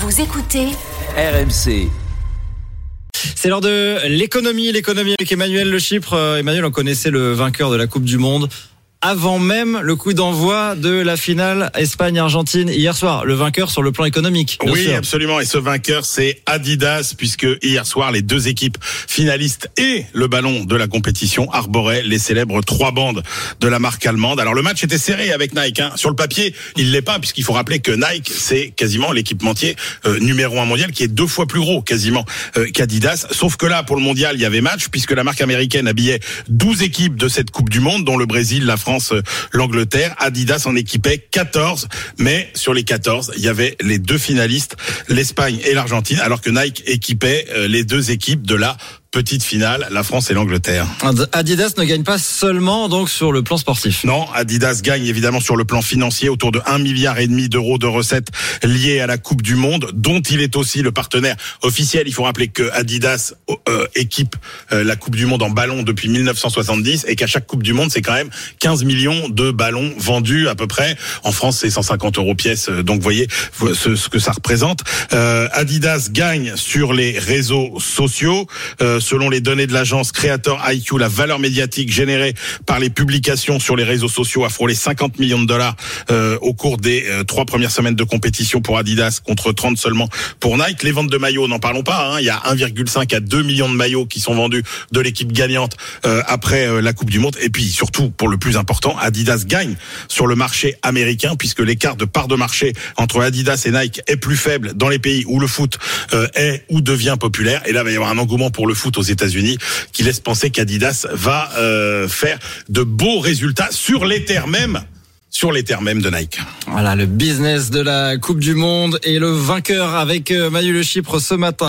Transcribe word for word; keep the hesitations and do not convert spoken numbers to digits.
Vous écoutez R M C. C'est l'heure de l'économie, l'économie avec Emmanuel Le Chypre. Euh, Emmanuel, on connaissait le vainqueur de la Coupe du Monde avant même le coup d'envoi de la finale Espagne-Argentine hier soir. Le vainqueur sur le plan économique. Oui, sûr. absolument. Et ce vainqueur, c'est Adidas, puisque hier soir, les deux équipes finalistes et le ballon de la compétition arboraient les célèbres trois bandes de la marque allemande. Alors le match était serré avec Nike. Hein. Sur le papier, il l'est pas, puisqu'il faut rappeler que Nike, c'est quasiment l'équipementier euh, numéro un mondial, qui est deux fois plus gros quasiment euh, qu'Adidas. Sauf que là, pour le mondial, il y avait match, puisque la marque américaine habillait douze équipes de cette Coupe du Monde, dont le Brésil, la France, l'Angleterre. Adidas en équipait quatorze, mais sur les quatorze, il y avait les deux finalistes, l'Espagne et l'Argentine, alors que Nike équipait les deux équipes de la petite finale, la France et l'Angleterre. Adidas ne gagne pas seulement donc sur le plan sportif. Non, Adidas gagne évidemment sur le plan financier, autour de un milliard et demi d'euros de recettes liées à la Coupe du Monde, dont il est aussi le partenaire officiel. Il faut rappeler que Adidas euh, équipe euh, la Coupe du Monde en ballons depuis mille neuf cent soixante-dix et qu'à chaque Coupe du Monde, c'est quand même quinze millions de ballons vendus à peu près. En France, c'est cent cinquante euros pièce. Donc, vous voyez ce, ce que ça représente. Euh, Adidas gagne sur les réseaux sociaux. Euh, Selon les données de l'agence Creator I Q, la valeur médiatique générée par les publications sur les réseaux sociaux a frôlé cinquante millions de dollars euh, au cours des euh, trois premières semaines de compétition pour Adidas, contre trente seulement pour Nike. Les ventes de maillots, n'en parlons pas. Hein. Il y a un virgule cinq à deux millions de maillots qui sont vendus de l'équipe gagnante euh, après euh, la Coupe du Monde. Et puis surtout, pour le plus important, Adidas gagne sur le marché américain, puisque l'écart de part de marché entre Adidas et Nike est plus faible dans les pays où le foot euh, est ou devient populaire. Et là, il va y avoir un engouement pour le foot aux États-Unis qui laisse penser qu'Adidas va euh, faire de beaux résultats sur les terres même sur les terres même de Nike. Voilà le business de la Coupe du Monde et le vainqueur avec Emmanuel Le Chypre ce matin.